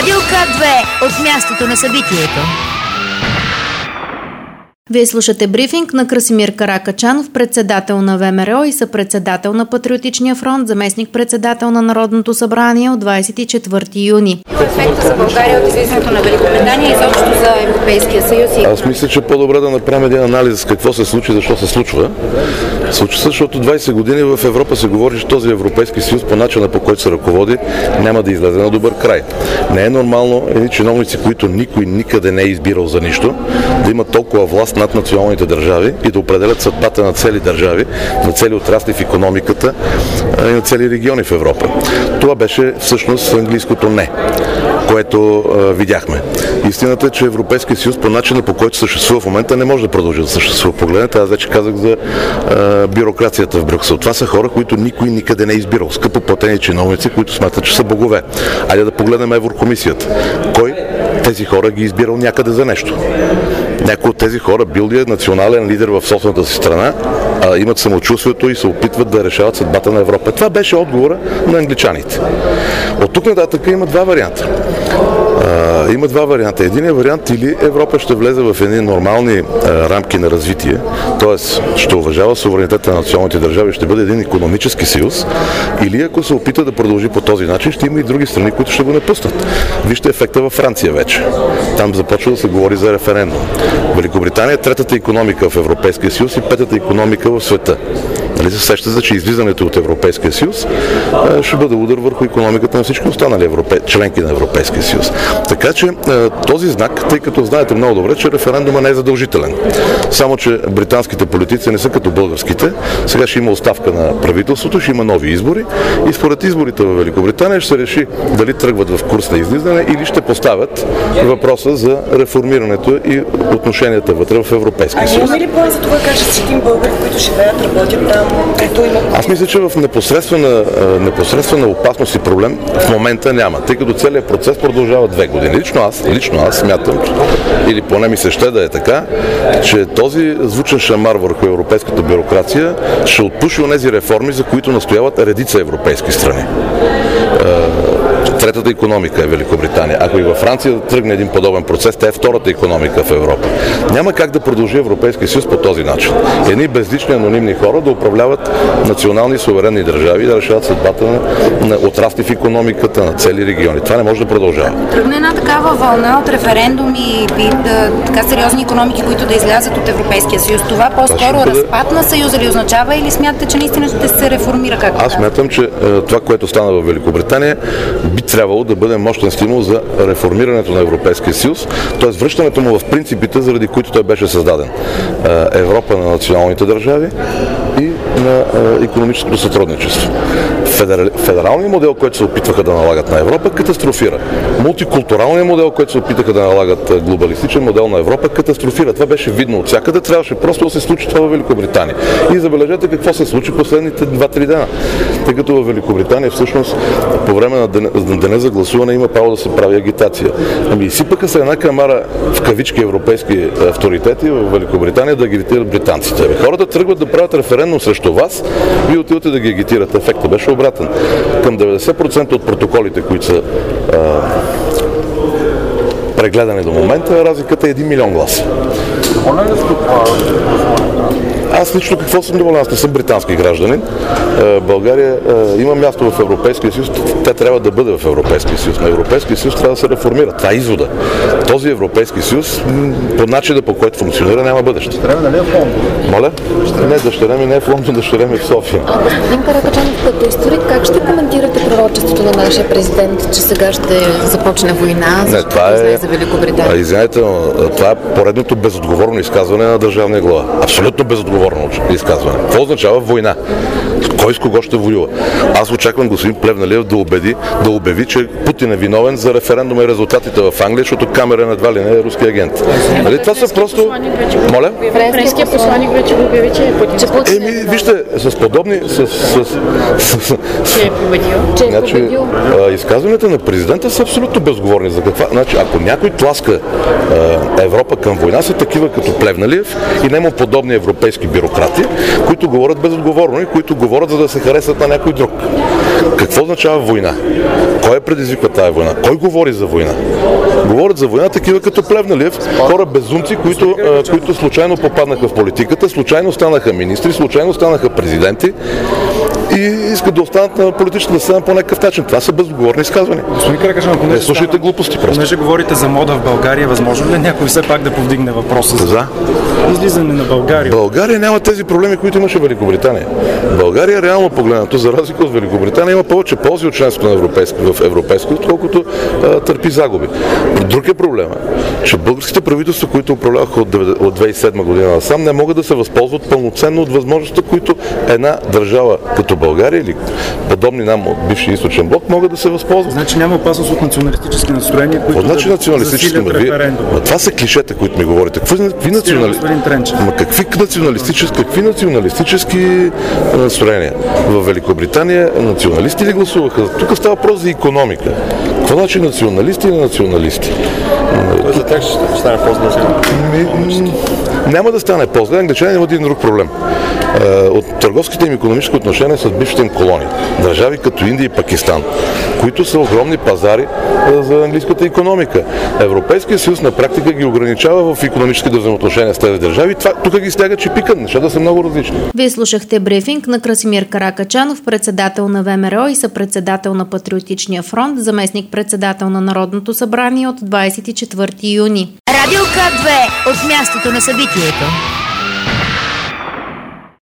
Радио К2 от мястото на събитието. Вие слушате брифинг на Красимир Каракачанов, председател на ВМРО и съпредседател на Патриотичния фронт, заместник-председател на Народното събрание от 24 юни. Ефекта за България от излизането на Великобритания и изобщо за Европейския съюз? Аз мисля, че по-добре да направим един анализ какво се случи, защо се случва. Случва се, защото 20 години в Европа се говори, че този Европейски съюз по начина, по който се ръководи, няма да излезе на добър край. Не е нормално едни чиновници, които никой никъде не е избирал за нищо, да имат толкова власт над националните държави и да определят съдбата на цели държави, на цели отрасли в икономиката и на цели региони в Европа. Това беше всъщност английското не, което видяхме. Истината е, че Европейския съюз по начина, по който съществува в момента, не може да продължи да съществува. Погледнете, аз вече казах за бюрокрацията в Брюксел. Това са хора, които никой никъде не е избирал. Скъпо платени чиновници, които смятат, че са богове. Айде да погледнем Еврокомисията. Кой тези хора ги избирал някъде за нещо? Някои от тези хора бил ли е национален лидер в собствената си страна, имат самочувствието и се опитват да решават съдбата на Европа. Това беше отговора на англичаните. От тук нататък има два варианта. Единият вариант, или Европа ще влезе в едни нормални рамки на развитие, т.е. ще уважава суверенитета на националните държави, ще бъде един икономически съюз, или ако се опита да продължи по този начин, ще има и други страни, които ще го напуснат. Вижте ефекта във Франция вече. Там започва да се говори за референдум. Великобритания е третата икономика в Европейския съюз и петата икономика в света. Нали се сещате, че излизането от Европейския съюз ще бъде удар върху икономиката на всички останали членки на Европейския съюз. Така че този знак, тъй като знаете много добре, че референдума не е задължителен. Само че британските политици не са като българските. Сега ще има оставка на правителството, ще има нови избори и според изборите в Великобритания ще се реши дали тръгват в курс на излизане или ще поставят въпроса за реформирането и отношенията вътре в Европейския съюз. Има ли план за това как ще защитим българи, които живеят, работят там? Аз мисля, че в непосредствена опасност и проблем в момента няма, тъй като целият процес продължава 2 години. Лично аз смятам, или поне ми се ще да е така, че този звучен шамар върху европейската бюрокрация ще отпуши онези реформи, за които настояват редица европейски страни. Третата икономика е Великобритания. Ако и във Франция тръгне един подобен процес, тя е втората икономика в Европа. Няма как да продължи Европейския съюз по този начин. Едни безлични анонимни хора да управляват национални суверенни държави и да решават съдбата на отрасли в икономиката на цели региони. Това не може да продължава. Тръгне една такава вълна от референдуми и така сериозни икономики, които да излязат от Европейския съюз. Това по-скоро разпад на съюза ли означава или смятате, че наистина ще се реформира както? Аз смятам, че това, което стана в Великобритания, би трябвало да бъде мощен стимул за реформирането на Европейския съюз, т.е. връщането му в принципите, заради които той беше създаден. Европа на националните държави и на икономическото сътрудничество. Федералният модел, който се опитваха да налагат на Европа, катастрофира. Мултикултуралният модел, който се опитаха да налагат глобалистичен модел на Европа, катастрофира. Това беше видно от всякъде. Трябваше просто да се случи това в Великобритания. И забележете какво се случи последните 2-3 дена. Тъй като в Великобритания всъщност по време на деня за гласуване има право да се прави агитация. Изсипаха се една камара в кавички европейски авторитети в Великобритания да агитират британците. Хората тръгват да правят референдум срещу вас, вие отивате да ги агитирате. Ефектът беше обратен. Към 90% от протоколите, които са прегледани до момента, разликата е 1 милион гласа. Аз лично какво съм доволен? Аз не съм британски гражданин. България има място в Европейския съюз. Тя трябва да бъде в Европейския съюз. Но Европейския съюз трябва да се реформира. Това е извода. Този Европейски съюз по начина, по който функционира, няма бъдеще. Дъщеря ми нали е в Лондон? Моля? Не, дъщеря ми не е в Лондон, дъщеря ми е в София. Господин Каракачанов, като историк, как ще коментирате пророчеството на нашия президент, че сега ще започне война, защото излезе Великобритания? Извинете, но това е поредното безотговорно изказване на държавния глава. Абсолютно безотговорно изказване. Какво означава война? Кой с кого ще воюва? Аз очаквам господин Плевнелиев да обяви, че Путин е виновен за референдума и резултатите в Англия, защото Камерън едва ли не е руски агент. Нали? Това са просто... Моля? Френският посланик вече го обяви, че е Путин. Вижте, с подобни... Че е победил. Изказването на президента са абсолютно безговорни. За каква? Значи, ако някой тласка Европа към война, са такива като Плевнелиев и нема подобни европейски бюрократи, които говорят безотговорно и които говорят за да се харесат на някой друг. Какво означава война? Кой предизвиква тази война? Кой говори за война? Говорят за война такива като Плевнелиев, хора безумци, които случайно попаднаха в политиката, случайно станаха министри, случайно станаха президенти и искат да останат на политическата сцена по някакъв начин. Това са безотговорни изказвания. Господин Каракачанов, слушайте глупости просто. Понеже говорите за мода в България, възможно ли някой все пак да повдигне въпроса за излизане на България? България няма тези проблеми, които имаше Великобритания. България, реално погледнато, за разлика от Великобритания, има повече ползи от членството в европейско, отколкото търпи загуби. Друг е проблема, че българските правителства, които управляваха от 2007 година насам, не могат да се възползват пълноценно от възможността, които една държава като България или подобни нам от бившия източен блок могат да се възползват. Значи няма опасност от националистически настроения, които засилят референдума. Това са клишета, които ми говорите. Какви националистически настроения? В Великобритания националисти ли гласуваха? Тук става въпрос за икономика. Какво значи националисти или националисти? За тях ще стане по-зле. Няма да стане по-зле. Англичани имат един друг проблем. От търговските им икономически отношения с бившите им колонии. Държави като Индия и Пакистан, които са огромни пазари за английската икономика. Европейския съюз на практика ги ограничава в икономическите взаимоотношения с тези държави. Тук ги стяга чипикът. Нещата са много различни. Вие слушахте брифинг на Красимир Каракачанов, председател на ВМРО и съпредседател на Патриотичния фронт, заместник-председател на Народното събрание от 24 юни. Радио К2 от мястото на събитието.